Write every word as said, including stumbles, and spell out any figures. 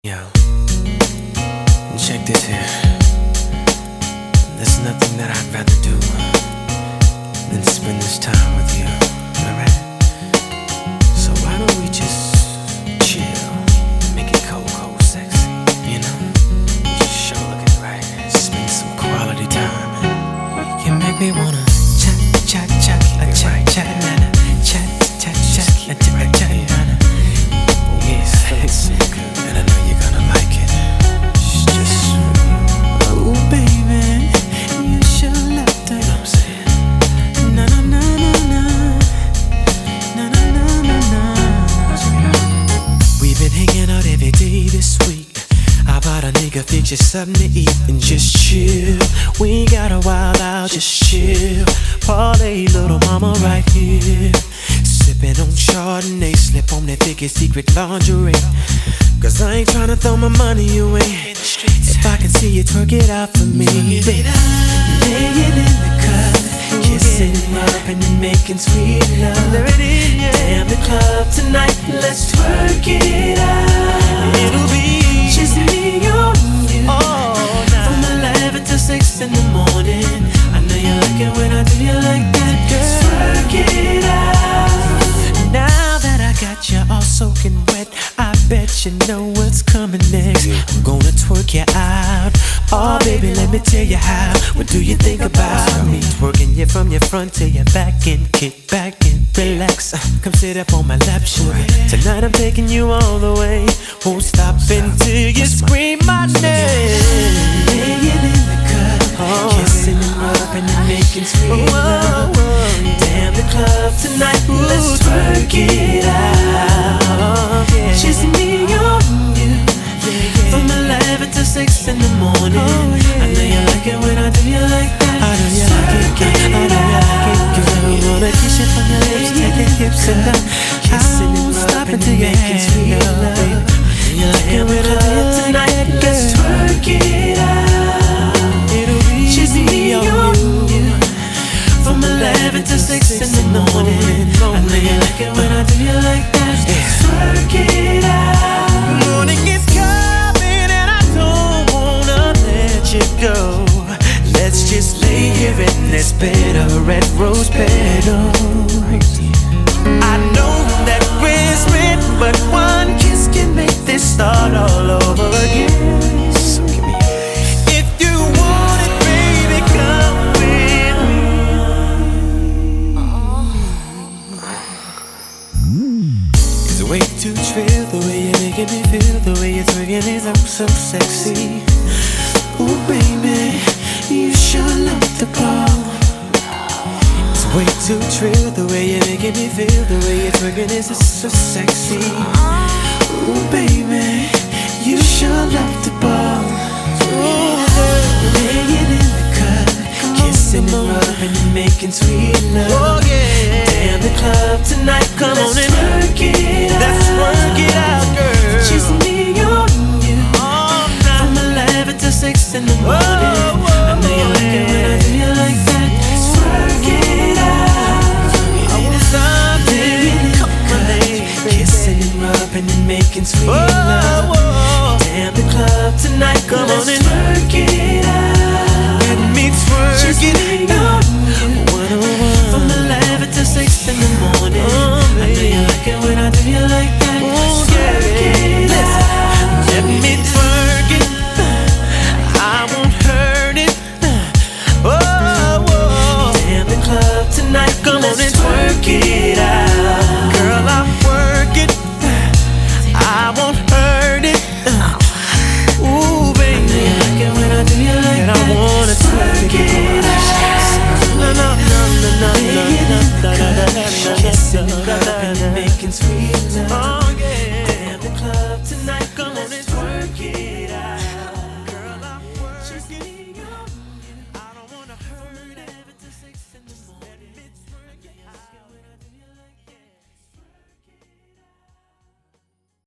Yo, check this here. There's nothing that I'd rather do than spend this time with you, alright? So why don't we just chill, make it cold, cold, sexy, you know? Just show looking right, spend some quality time. You make me wanna chat, chat, chat, a chat, chat, nana, chat, chat, chat, a chat, chat, nana. Yes, it's good, and I know you're gonna like it. It's just oh baby, you should love to. You know what I'm saying? Na na na na na, na na na na na. We've been hanging out every day this week. How about a nigga fix you something to eat and just chill? We ain't got a wild out, just chill. Parlay, little mama right here. Sippin' on Chardonnay, slip on that thickest secret lingerie. Cause I ain't tryna throw my money away. If I can see you twerk it out for me, baby. Laying in the cut, kissing and rubbing and making sweet love. Damn the club tonight, let's twerk it out. It'll be just me on you, from eleven to six in the morning. I know you like it when I do you like that, girl. Twerk it out. Now that I got you all soaking wet, I bet you know what's coming next. I'm gonna twerk you out. Oh baby, let me tell you how. What do you think about me? Twerking you from your front to your back and kick back and relax. Come sit up on my lap, sugar. Tonight I'm taking you all the way. Won't stop until you scream my name. Laying in the cut, kissing and rubbing and making sweet love. Damn the club tonight, let's twerk it out. Just me on you, from eleven to six in the morning. I know you like it when I do you like that. I know you like it, girl. I know you like it, girl. I wanna kiss you from your lips, take your hips and down. Kissing and rubbing and making sweet love. You like it when I do it tonight, let's twerk it out. It'll be just me on you, from eleven to six in the morning. I know you like it when I do you like that. Twerk it out. Morning is coming and I don't wanna let you go. Let's just lay here in this bed of red rose petals. I know that we're split, but one kiss can make this start all over again. So give me if you want it, baby, come with me. It's a way to thrill, the way you're making me feel, the way you're twerking is oh so sexy. Ooh baby, you sure love the ball. It's a way to thrill, the way you're making me feel, the way you're twerking is so sexy. Ooh baby, you sure love the ball. Ooh girl, laying in the cut, kissing and rubbing and making sweet love. Oh yeah, damn the club tonight, come on and